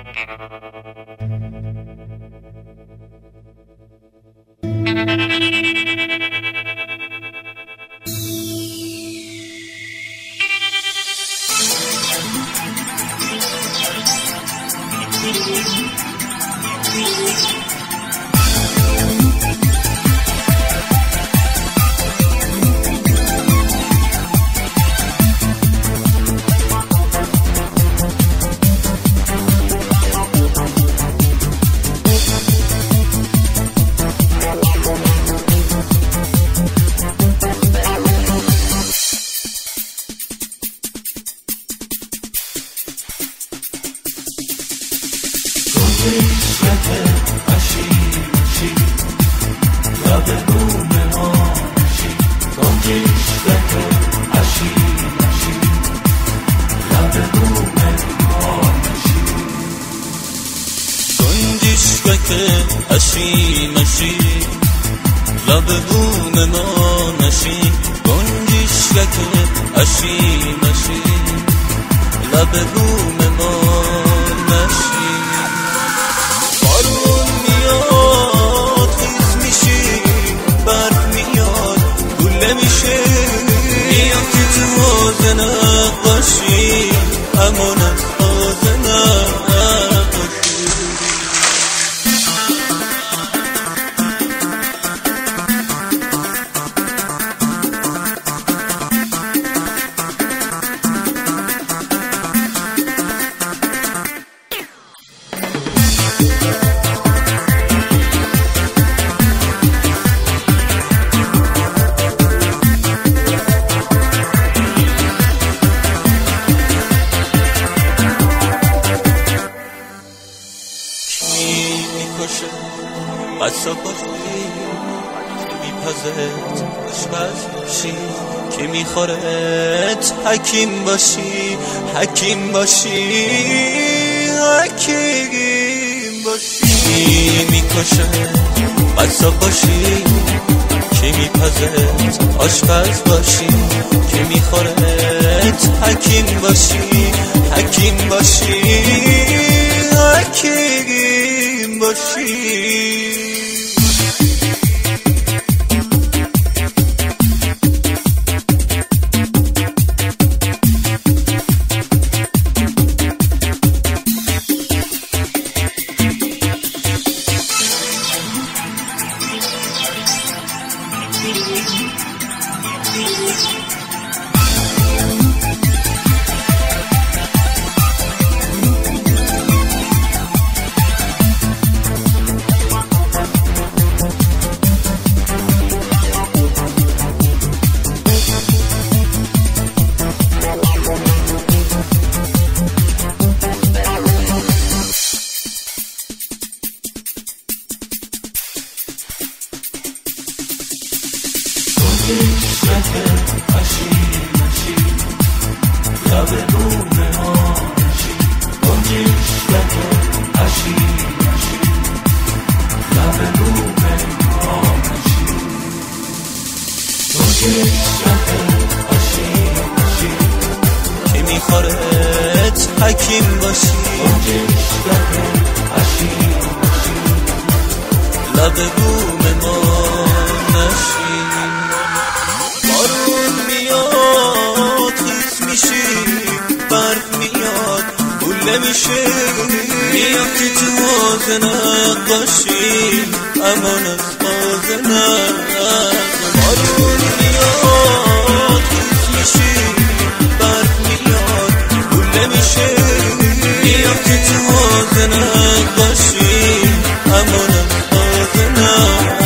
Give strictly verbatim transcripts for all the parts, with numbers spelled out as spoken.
اشی مشی لب بوم ما نشی گنجشک اشی مشی لب بوم ما نشی بارون میاد خیز میشی برف میاد گله میشه میاد که تو حوض نقاشی امان از حوض نقاشی بسا باشی که میپزت آشپز باشی که میخورت حکیم باشی حکیم باشی حکیم باشی میکشه بسا باشی که میپزت آشپز باشی که میخورت حکیم باشی حکیم باشی حکیم باشی اشی مشی لب بوم ما نشی گنجشک اشی مشی لب بوم ما نشی گنجشک اشی مشی که میخورت حکیم باشی گنجشک اشی مشی لب بوم ما نشی بارون میاد خیز میشی برف میاد گله میشه میاد که تو حوض نقاشی امان از حوض نقاشی بارون میاد خیز میشی برف میاد گله میشه میاد که تو حوض نقاشی امان از حوض نقاشی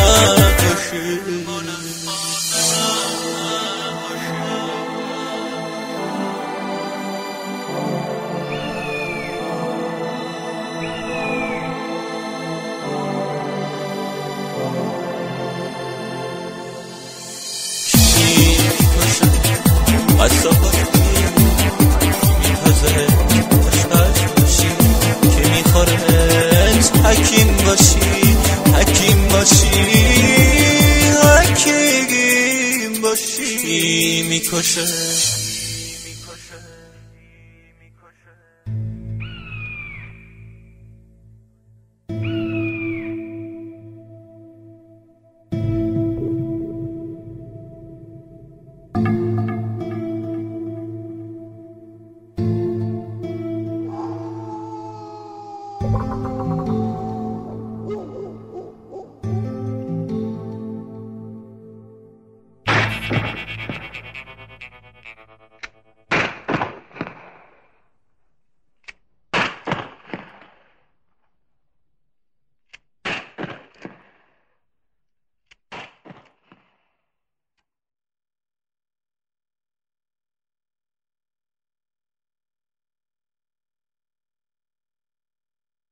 بسا باشی میپزت آشپز باشی که میخورت حکیم باشی حکیم باشی حکیم باشی میکشه